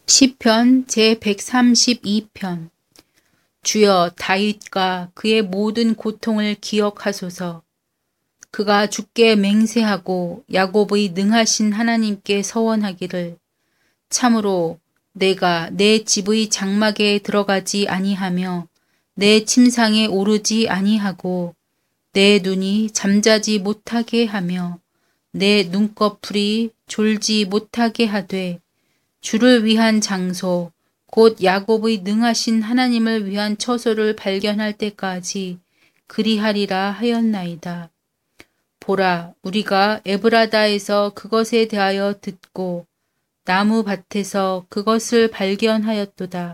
시편 제132편. 주여, 다윗과 그의 모든 고통을 기억하소서. 그가 주께 맹세하고 야곱의 능하신 하나님께 서원하기를, 참으로 내가 내 집의 장막에 들어가지 아니하며 내 침상에 오르지 아니하고 내 눈이 잠자지 못하게 하며 내 눈꺼풀이 졸지 못하게 하되 주를 위한 장소, 곧 야곱의 능하신 하나님을 위한 처소를 발견할 때까지 그리하리라 하였나이다. 보라, 우리가 에브라다에서 그것에 대하여 듣고 나무 밭에서 그것을 발견하였도다.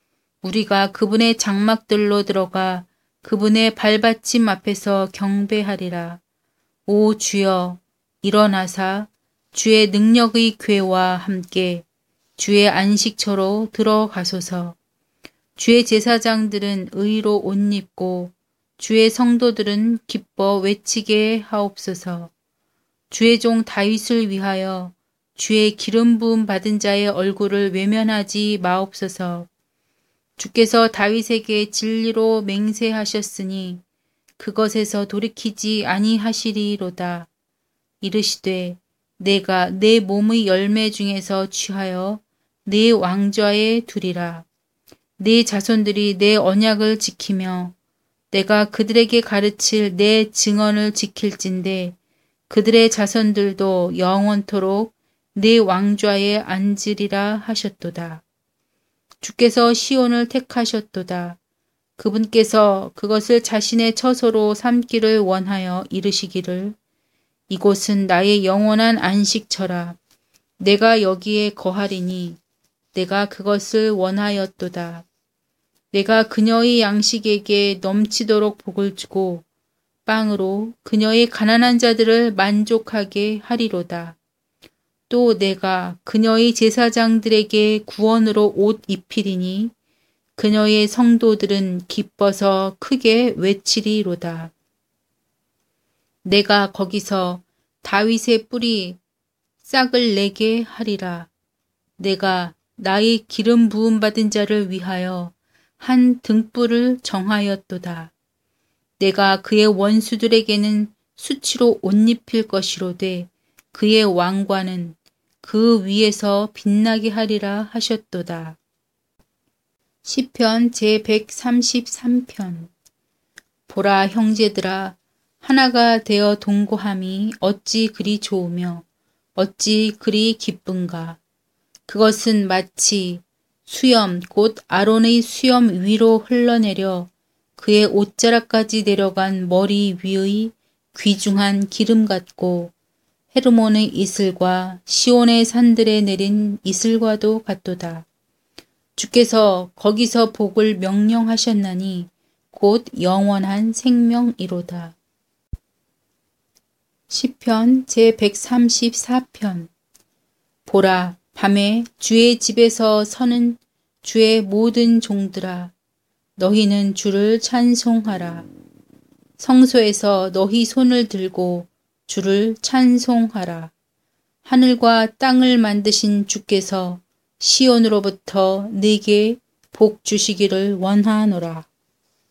우리가 그분의 장막들로 들어가 그분의 발받침 앞에서 경배하리라. 오 주여, 일어나사 주의 능력의 궤와 함께 주의 안식처로 들어가소서. 주의 제사장들은 의로 옷 입고 주의 성도들은 기뻐 외치게 하옵소서. 주의 종 다윗을 위하여 주의 기름 부음 받은 자의 얼굴을 외면하지 마옵소서. 주께서 다윗에게 진리로 맹세하셨으니 그것에서 돌이키지 아니하시리로다. 이르시되 내가 내 몸의 열매 중에서 취하여 내 왕좌에 두리라. 내 자손들이 내 언약을 지키며 내가 그들에게 가르칠 내 증언을 지킬진대 그들의 자손들도 영원토록 내 왕좌에 앉으리라 하셨도다. 주께서 시온을 택하셨도다. 그분께서 그것을 자신의 처소로 삼기를 원하여 이르시기를, 이곳은 나의 영원한 안식처라. 내가 여기에 거하리니 내가 그것을 원하였도다. 내가 그녀의 양식에게 넘치도록 복을 주고 빵으로 그녀의 가난한 자들을 만족하게 하리로다. 또 내가 그녀의 제사장들에게 구원으로 옷 입히리니 그녀의 성도들은 기뻐서 크게 외치리로다. 내가 거기서 다윗의 뿌리 싹을 내게 하리라. 내가 나의 기름 부음 받은 자를 위하여 한 등불을 정하였도다. 내가 그의 원수들에게는 수치로 옷 입힐 것이로되 그의 왕관은 그 위에서 빛나게 하리라 하셨도다. 시편 제133편. 보라, 형제들아, 하나가 되어 동거함이 어찌 그리 좋으며 어찌 그리 기쁜가. 그것은 마치 수염 곧 아론의 수염 위로 흘러내려 그의 옷자락까지 내려간 머리 위의 귀중한 기름 같고 헤르몬의 이슬과 시온의 산들에 내린 이슬과도 같도다. 주께서 거기서 복을 명령하셨나니 곧 영원한 생명이로다. 시편 제134편. 보라, 밤에 주의 집에서 서는 주의 모든 종들아, 너희는 주를 찬송하라. 성소에서 너희 손을 들고 주를 찬송하라. 하늘과 땅을 만드신 주께서 시온으로부터 네게 복 주시기를 원하노라.